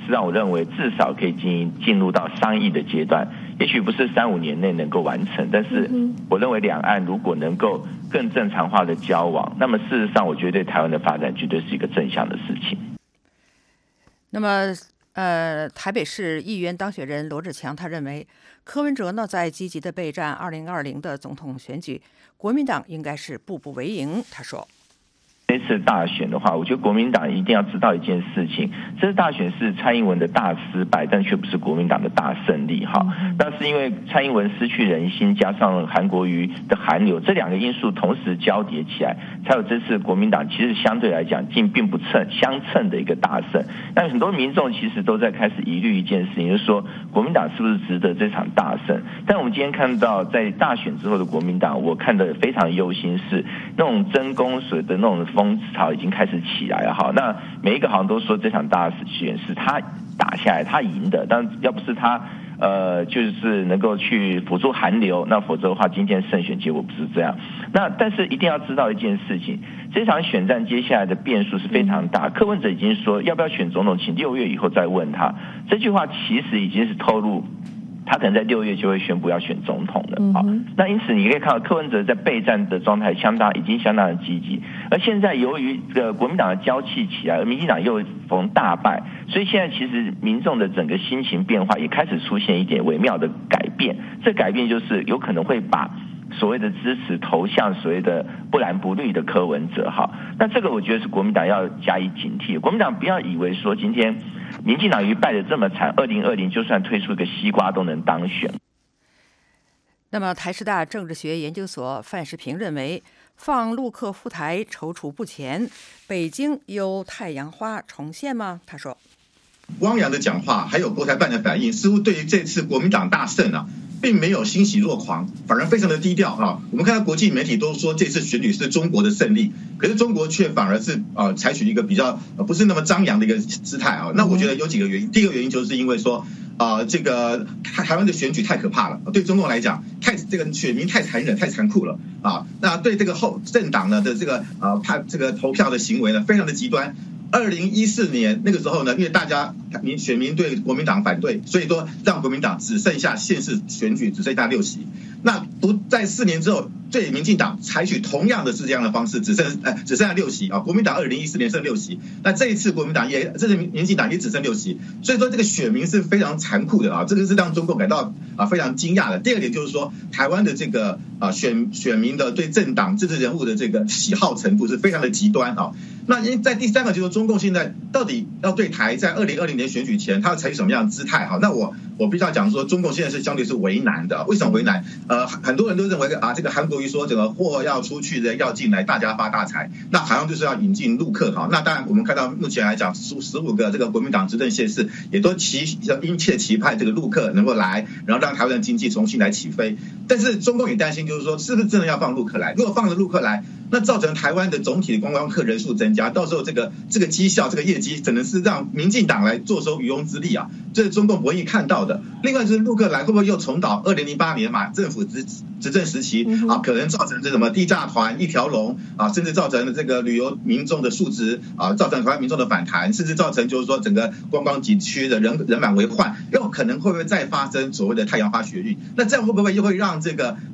是让我认为至少可以进入到商议的阶段，也许不是3-5年内能够完成，但是我认为两岸如果能够更正常化的交往，那么事实上我觉得对台湾的发展绝对是一个正向的事情。 那么台北市议员当选人罗志强他认为，柯文哲呢在积极的备战2020的总统选举，国民党应该是步步为营。他说， 这次大选的话，我觉得国民党一定要知道一件事情，这次大选是蔡英文的大失败，但却不是国民党的大胜利。那是因为蔡英文失去人心，加上韩国瑜的韩流，这2个因素同时交叠起来，才有这次国民党其实相对来讲并不相称的一个大胜。那很多民众其实都在开始疑虑一件事情，就是说国民党是不是值得这场大胜？但我们今天看到在大选之后的国民党，我看得非常忧心，是那种争功水的那种风潮已经开始起来了。那每一个好像都说这场大选是他打下来，他赢的，但要不是他就是能够去辅助韩流，那否则的话今天胜选结果不是这样。那但是一定要知道一件事情，这场选战接下来的变数是非常大。柯文哲已经说要不要选总统，请6月以后再问他，这句话其实已经是透露他可能在6月就会宣布要选总统了。那因此你可以看到柯文哲在备战的状态已经相当的积极，而现在由于国民党的交气起来，而民进党又逢大败，所以现在其实民众的整个心情变化也开始出现一点微妙的改变。这改变就是有可能会把所谓的支持投向所谓的不蓝不绿的柯文哲。那这个我觉得是国民党要加以警惕，国民党不要以为说今天民进党败得这么惨，2020就算推出一个西瓜都能当选。 那么台师大政治学研究所范世平认为，放陆客赴台踌躇不前，北京有太阳花重现吗？他说， 汪洋的讲话还有国台办的反应，似乎对于这次国民党大胜并没有欣喜若狂，反而非常的低调。我们看到国际媒体都说这次选举是中国的胜利，可是中国却反而是采取一个比较不是那么张扬的一个姿态。那我觉得有几个原因，第一个原因就是因为说这个台湾的选举太可怕了，对中共来讲这个选民太残忍太残酷了那对这个后政党呢的这个投票的行为呢非常的极端。2014年那个时候呢，因为选民对国民党反对，所以说让国民党只剩下县市选举只剩下6席。那不在4年之后，对民进党采取同样的是这样的方式，只剩下6席国民党2014年剩6席，那这一次国民党这次民进党也只剩6席，所以说这个选民是非常残酷的这个是让中共感到非常惊讶的。第二点就是说，台湾的这个选民的对政党政治人物的这个喜好程度是非常的极端那在第三个就是中共现在到底要对台在2020年选举前，他要采取什么样的姿态那我必须要讲说，中共现在是相对是为难的。为什么为难？很多人都认为这个韩国瑜说整个货要出去，人要进来，大家发大财，那好像就是要引进陆客那当然我们看到目前来讲，15个这个国民党执政县市也都殷切期盼这个陆客能够来，然后让台湾的经济重新来起飞。但是中共也担心，就是说是不是真的要放陆客来？如果放了陆客来，那造成台湾的总体的观光客人数增加，到时候这个绩效这个业绩只能是让民进党来坐收渔翁之利这是中共不愿意看到的。另外就是陆客来会不会又重蹈2008年马政府执政时期可能造成这什么地诈团一条龙甚至造成这个旅游民众的素质造成台湾民众的反弹，甚至造成就是说整个观光景区的人满为患，又可能会不会再发生所谓的太阳花学运？那这样会不会又会让这个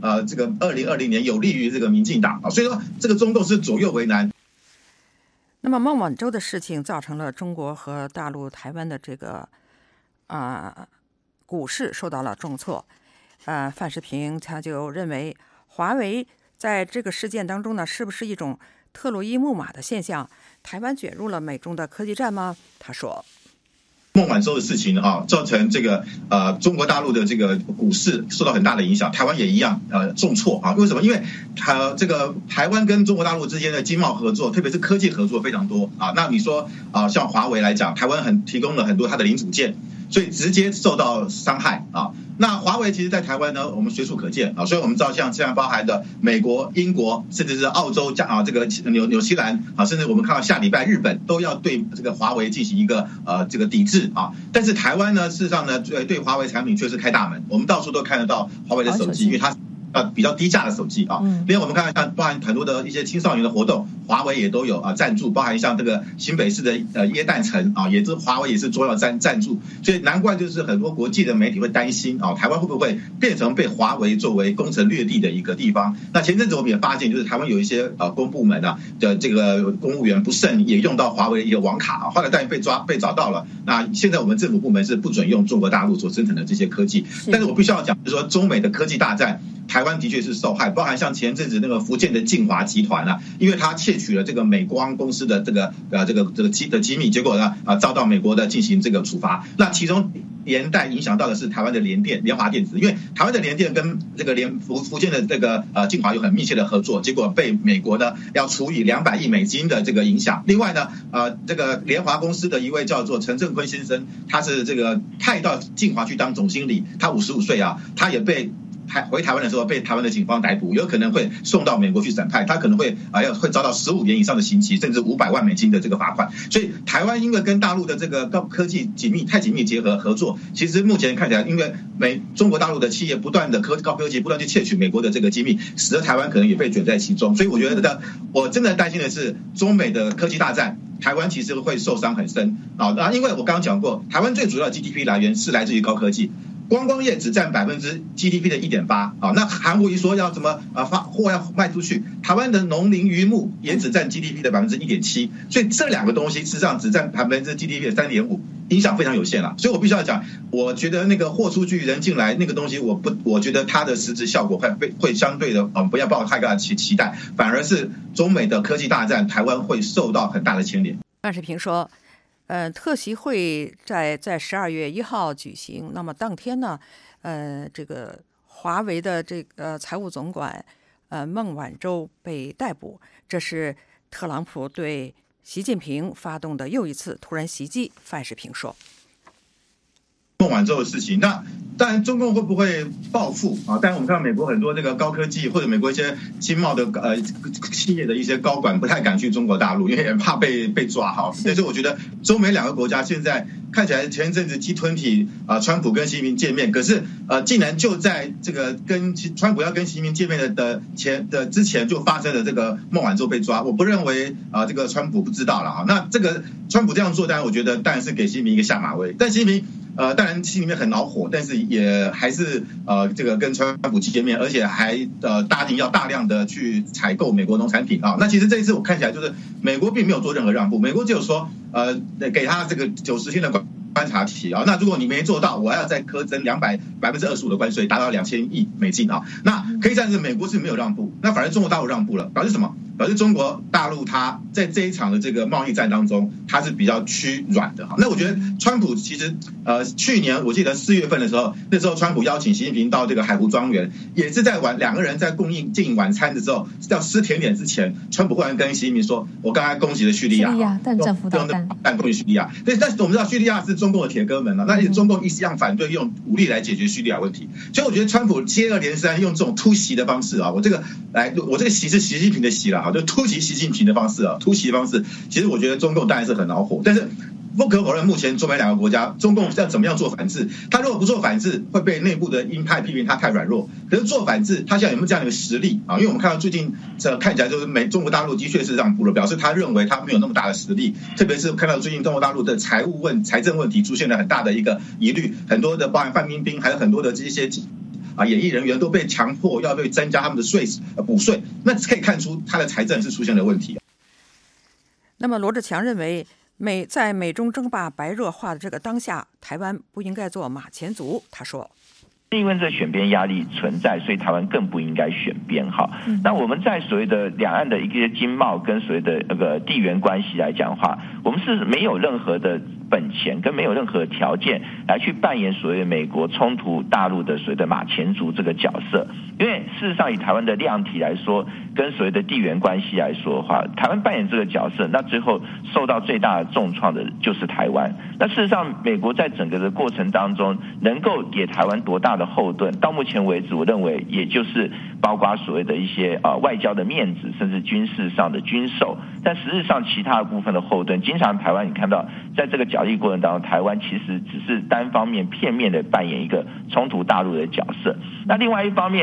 2020年有利于这个民进党所以说这个中共是左右为难。 那么孟晚舟的事情造成了中国和大陆台湾的这个股市受到了重挫。范世平他就认为，华为在这个事件当中呢，是不是一种特洛伊木马的现象？台湾卷入了美中的科技战吗？他说， 孟晚舟的事情造成这个中国大陆的这个股市受到很大的影响，台湾也一样重挫为什么？因为这个台湾跟中国大陆之间的经贸合作，特别是科技合作非常多那你说像华为来讲，台湾提供了很多它的零组件，所以直接受到伤害那华为其实在台湾呢，我们随处可见所以我们知道像这样包含的美国、英国，甚至是澳洲这个纽西兰甚至我们看到下礼拜日本都要对这个华为进行一个这个抵制但是台湾呢，事实上呢对华为产品却是开大门，我们到处都看得到华为的手机，因为它比较低价的手机啊。另外我们看看像包含很多的一些青少年的活动，华为也都有赞助，包含像这个新北市的耶诞城啊，也是华为也是主要赞助，所以难怪就是很多国际的媒体会担心啊，台湾会不会变成被华为作为攻城略地的一个地方？那前阵子我们也发现，就是台湾有一些公部门的这个公务员不慎也用到华为的一个网卡啊，后来但被找到了。那现在我们政府部门是不准用中国大陆所生产的这些科技，但是我必须要讲，就是说中美的科技大战，台湾的确是受害，包含像前阵子那个福建的晋华集团啊，因为他窃取了这个美光公司的这个机密，结果呢遭到美国的进行这个处罚。那其中连带影响到的是台湾的联华电子，因为台湾的联电跟这个福建的这个晋华有很密切的合作，结果被美国呢要处以200亿美金的这个影响。另外呢这个联华公司的一位叫做陈正坤先生，他是这个派到晋华去当总经理，他55岁啊，他也被回台湾的时候被台湾的警方逮捕，有可能会送到美国去审判，他可能会遭到15年以上的刑期，甚至500万美金的这个罚款。所以台湾因为跟大陆的这个高科技太紧密结合合作，其实目前看起来，因为中国大陆的企业不断的高科技不断去窃取美国的这个机密，使得台湾可能也被卷在其中。所以我觉得我真的担心的是中美的科技大战，台湾其实会受伤很深啊！因为我刚刚讲过，台湾最主要的 GDP 来源是来自于高科技。观光业只占GDP 的 1.8%啊，那韩国一说要怎么货要卖出去，台湾的农林渔牧也只占 GDP 的1.7%，所以这两个东西事实上只占GDP 的3.5%，影响非常有限了。所以我必须要讲，我觉得那个货出去人进来那个东西，我觉得它的实质效果会相对的不要抱太大的期待，反而是中美的科技大战，台湾会受到很大的牵连。 范世平说。特席会在12月1号举行。那么当天呢，这个华为的这个财务总管孟晚舟被逮捕，这是特朗普对习近平发动的又一次突然袭击。范世平说。 孟晚舟的事情，那当然中共会不会报复啊？当然我们看到美国很多这个高科技或者美国一些经贸的企业的一些高管不太敢去中国大陆，因为怕被抓哈。所以我觉得中美两个国家现在看起来前一阵子G20川普跟习近平见面，可是竟然就在这个跟川普要跟习近平见面之前就发生了这个孟晚舟被抓。我不认为这个川普不知道了哈。那这个川普这样做，当然我觉得当然是给习近平一个下马威，但习近平当然心里面很恼火，但是也还是这个跟川普见面，而且还答应要大量的去采购美国农产品啊。那其实这一次我看起来就是美国并没有做任何让步，美国只有说给他这个90天的观察期啊。那如果你没做到，我要再苛征25%的关税，达到2000亿美金啊。那可以算是美国是没有让步，那反而中国大陆让步了，表示什么？表示中国大陆它在这一场的这个贸易战当中，它是比较趋软的。那我觉得川普其实去年我记得4月份的时候，那时候川普邀请习近平到这个海湖庄园，也是在两个人在进行晚餐的时候，要吃甜点之前，川普忽然跟习近平说：“我刚才攻击了叙利亚， 但政府导弹攻击叙利亚。”但是我们知道叙利亚是中共的铁哥们了，那中共一样反对用武力来解决叙利亚问题。所以我觉得川普接二连三用这种突袭的方式啊，我这个袭是习近平的袭了。就突袭习近平的方式突袭的方式，其实我觉得中共当然是很恼火，但是不可否认，目前中美两个国家，中共要怎么样做反制？他如果不做反制，会被内部的鹰派批评他太软弱。可是做反制，他现在有没有这样的一个实力啊？因为我们看到最近看起来就是中国大陆的确是让步了，表示他认为他没有那么大的实力。特别是看到最近中国大陆的财政问题出现了很大的一个疑虑，很多的包含范冰冰，还有很多的这些演艺人员都被强迫要被增加他们的补税，那可以看出他的财政是出现了问题。 那么罗志强认为，在美中争霸白热化的这个当下，台湾不应该做马前卒。他说， 因为这选边压力存在，所以台湾更不应该选边哈。那我们在所谓的两岸的一个经贸跟所谓的那个地缘关系来讲的话，我们是没有任何的本钱跟没有任何条件来去扮演所谓美国冲突大陆的所谓的马前卒这个角色。因为事实上以台湾的量体来说，跟所谓的地缘关系来说的话，台湾扮演这个角色，那最后受到最大的重创的就是台湾。那事实上美国在整个的过程当中能够给台湾多大的后盾，到目前为止我认为也就是包括所谓的一些外交的面子，甚至军事上的军售。但实质上其他的部分的后盾，经常台湾你看到在这个角力过程当中，台湾其实只是单方面片面的扮演一个冲突大陆的角色。那另外一方面，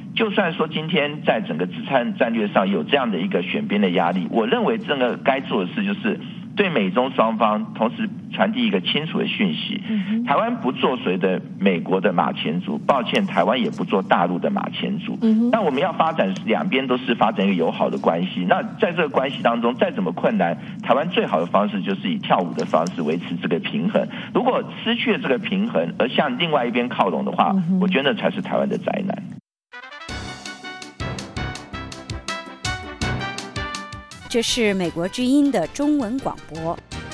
就算说今天在整个资产战略上有这样的一个选边的压力，我认为这个该做的事就是对美中双方同时传递一个清楚的讯息，台湾不做所谓的美国的马前卒，抱歉，台湾也不做大陆的马前卒。那我们要发展两边都是发展一个友好的关系，那在这个关系当中再怎么困难，台湾最好的方式就是以跳舞的方式维持这个平衡，如果失去了这个平衡而向另外一边靠拢的话，我觉得那才是台湾的灾难。 这是美国之音的中文广播。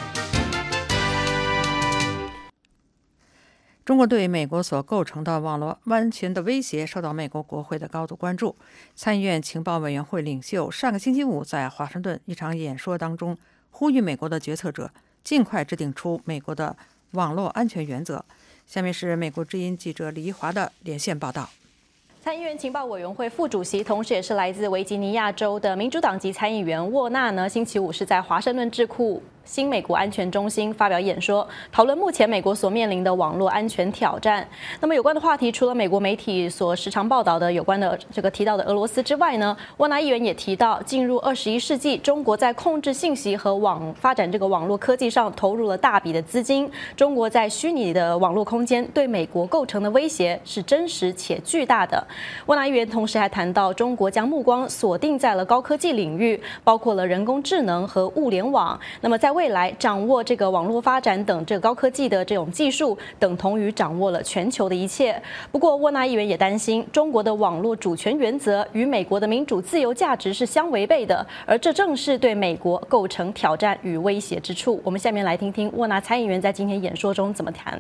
中国对美国所构成的网络安全的威胁受到美国国会的高度关注。参议院情报委员会领袖上个星期五在华盛顿一场演说当中，呼吁美国的决策者尽快制定出美国的网络安全原则。下面是美国之音记者李一华的连线报道。 参议院情报委员会副主席，同时也是来自维吉尼亚州的民主党籍参议员沃纳呢，星期五是在华盛顿智库新美国安全中心发表演说，讨论目前美国所面临的网络安全挑战。那么有关的话题，除了美国媒体所时常报道的有关的这个提到的俄罗斯之外呢，沃纳议员也提到，进入21世纪，中国在控制信息和发展这个网络科技上投入了大笔的资金。中国在虚拟的网络空间对美国构成的威胁是真实且巨大的。沃纳议员同时还谈到，中国将目光锁定在了高科技领域，包括了人工智能和物联网。那么在未来掌握这个网络发展等这个高科技的这种技术，等同于掌握了全球的一切。不过沃纳议员也担心，中国的网络主权原则与美国的民主自由价值是相违背的，而这正是对美国构成挑战与威胁之处。我们下面来听听沃纳参议员在今天演说中怎么谈。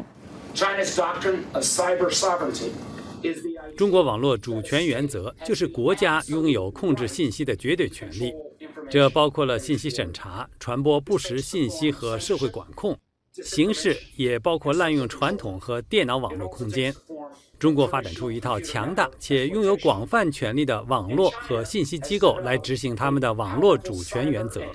中国网络主权原则就是国家拥有控制信息的绝对权利，这包括了信息审查、传播不实信息和社会管控，形式也包括滥用传统和电脑网络空间。中国发展出一套强大且拥有广泛权力的网络和信息机构来执行他们的网络主权原则。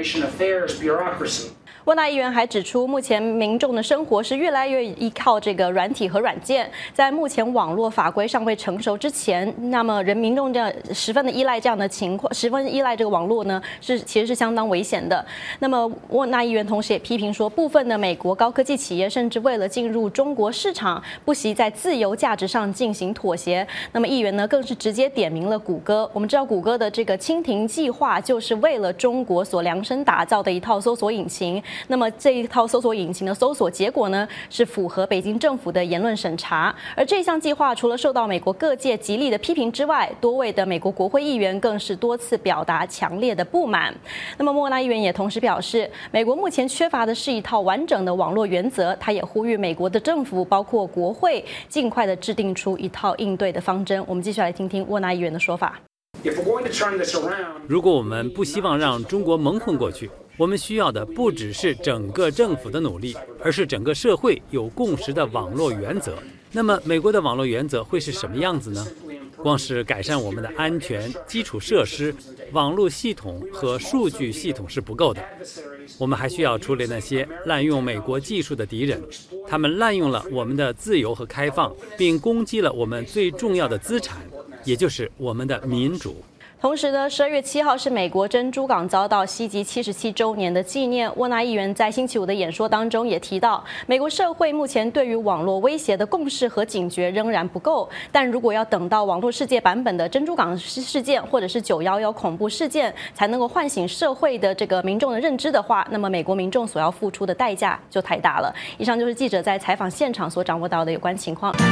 沃纳议员还指出，目前民众的生活是越来越依靠这个软体和软件，在目前网络法规尚未成熟之前，那么民众这样十分的依赖这样的情况，十分依赖这个网络呢，其实是相当危险的。那么沃纳议员同时也批评说，部分的美国高科技企业甚至为了进入中国市场，不惜在自由价值上进行妥协。那么议员呢，更是直接点名了谷歌。我们知道谷歌的这个蜻蜓计划就是为了中国所量身打造的一套搜索引擎。那么这一套搜索引擎的搜索结果呢，是符合北京政府的言论审查。而这项计划除了受到美国各界极力的批评之外，多位的美国国会议员更是多次表达强烈的不满。那么莫纳议员也同时表示，美国目前缺乏的是一套完整的网络原则。他也呼吁美国的政府，包括国会，尽快的制定出一套应对的方针。我们继续来听听沃纳议员的说法。 如果我们不希望让中国蒙混过去，我们需要的不只是整个政府的努力，而是整个社会有共识的网络原则。那么美国的网络原则会是什么样子呢？光是改善我们的安全基础设施、网络系统和数据系统是不够的，我们还需要处理那些滥用美国技术的敌人。他们滥用了我们的自由和开放，并攻击了我们最重要的资产，也就是我们的民主。 同时呢，12月7号是美国珍珠港遭到袭击77周年的纪念。沃纳议员在星期五的演说当中也提到，美国社会目前对于网络威胁的共识和警觉仍然不够，但如果要等到网络世界版本的珍珠港事件或者是911恐怖事件才能够唤醒社会的这个民众的认知的话，那么美国民众所要付出的代价就太大了。以上就是记者在采访现场所掌握到的有关情况。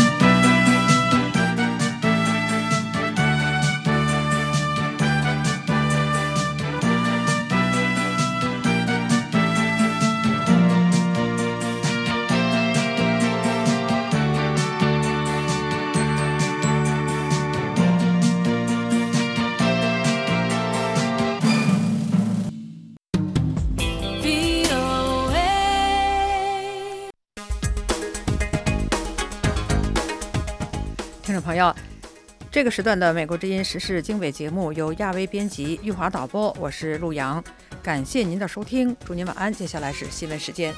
听众朋友，这个时段的美国之音时事经纬节目由亚威编辑，玉华导播，我是陆阳，感谢您的收听，祝您晚安。接下来是新闻时间。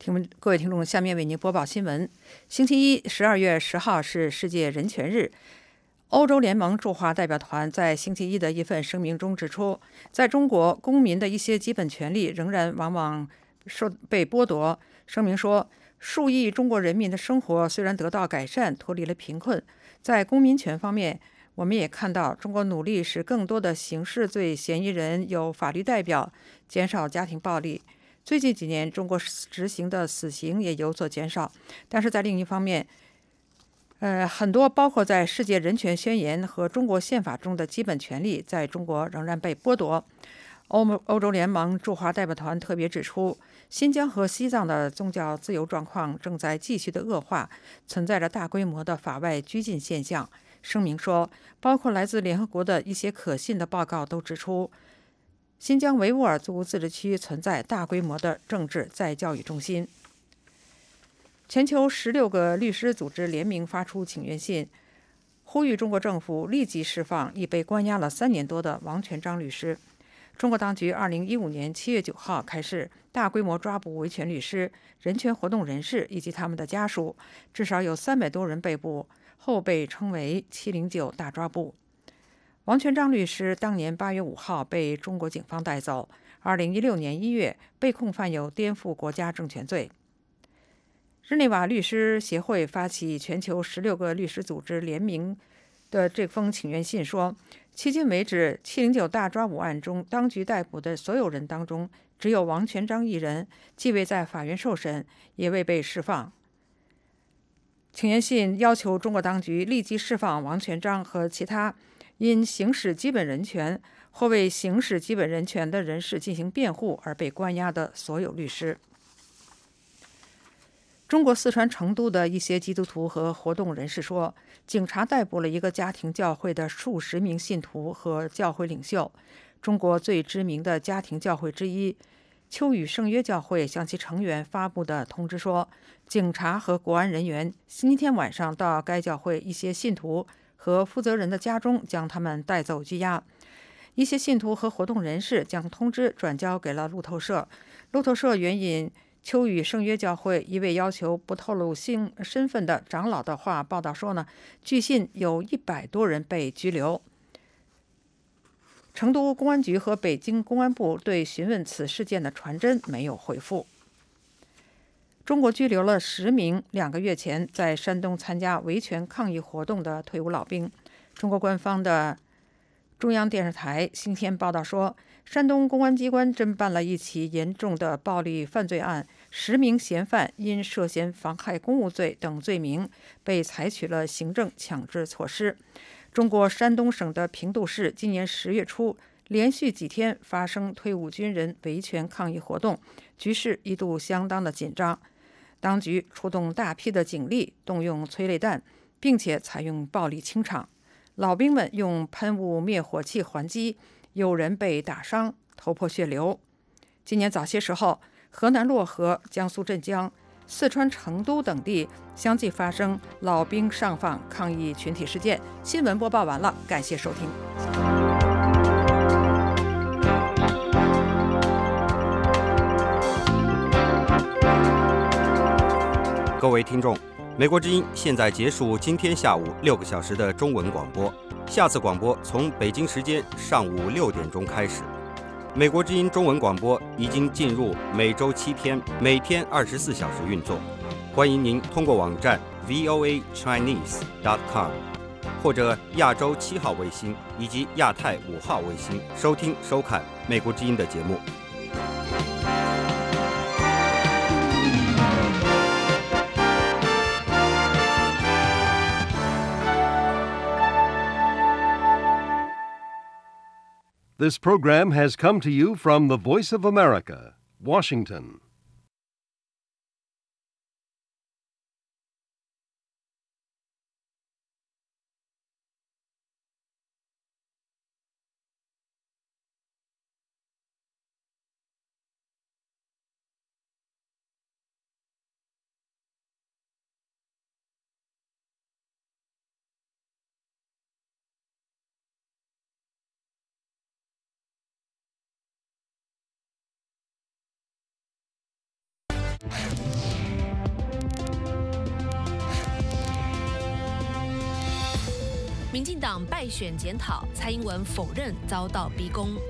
各位听众，下面为您播报新闻。星期一，12月10号是世界人权日。欧洲联盟驻华代表团在星期一的一份声明中指出，在中国，公民的一些基本权利仍然往往被剥夺。声明说，数亿中国人民的生活虽然得到改善，脱离了贫困，在公民权方面，我们也看到中国努力使更多的刑事罪嫌疑人有法律代表，减少家庭暴力。最近几年，中国执行的死刑也有所减少，但是在另一方面，很多包括在世界人权宣言和中国宪法中的基本权利，在中国仍然被剥夺。欧洲联盟驻华代表团特别指出，新疆和西藏的宗教自由状况正在继续的恶化，存在着大规模的法外拘禁现象。声明说，包括来自联合国的一些可信的报告都指出，新疆维吾尔族自治区存在大规模的政治再教育中心。全球16个律师组织联名发出请愿信，呼吁中国政府立即释放已被关押了3年多的王全璋律师。中国当局2015年7月9号开始大规模抓捕维权律师、人权活动人士以及他们的家属，至少有300多人被捕，后被称为709大抓捕。王全璋律师当年8月5号被中国警方带走，2016年1月被控犯有颠覆国家政权罪。日内瓦律师协会发起全球16个律师组织联名的这封请愿信说，迄今为止709大抓捕案中，当局逮捕的所有人当中，只有王全璋一人既未在法院受审，也未被释放。请愿信要求中国当局立即释放王全璋和其他因行使基本人权或为行使基本人权的人士进行辩护而被关押的所有律师。中国四川成都的一些基督徒和活动人士说，警察逮捕了一个家庭教会的数十名信徒和教会领袖。中国最知名的家庭教会之一秋雨圣约教会向其成员发布的通知说，警察和国安人员星期天晚上到该教会一些信徒和负责人的家中，将他们带走拘押。一些信徒和活动人士将通知转交给了路透社。路透社援引秋雨圣约教会一位要求不透露身份的长老的话报道说呢，据信有100多人被拘留。成都公安局和北京公安部对询问此事件的传真没有回复。中国拘留了10名2个月前在山东参加维权抗议活动的退伍老兵。中国官方的中央电视台星期天报道说，山东公安机关侦办了一起严重的暴力犯罪案，10名嫌犯因涉嫌妨害公务罪等罪名被采取了行政强制措施。中国山东省的平度市今年10月初连续几天发生退伍军人维权抗议活动，局势一度相当的紧张。当局出动大批的警力，动用催泪弹，并且采用暴力清场。老兵们用喷雾灭火器还击，有人被打伤，头破血流。今年早些时候，河南漯河、江苏镇江、四川成都等地相继发生老兵上访抗议群体事件。新闻播报完了，感谢收听。 各位听众，美国之音现在结束今天下午6个小时的中文广播，下次广播从北京时间上午6点钟开始。美国之音中文广播已经进入每周7天，每天24小时运作。欢迎您通过网站 voachinese.com 或者亚洲7号卫星以及亚太5号卫星收听收看美国之音的节目。 This program has come to you from the Voice of America, Washington. 民进党败选检讨，蔡英文否认遭到逼宫。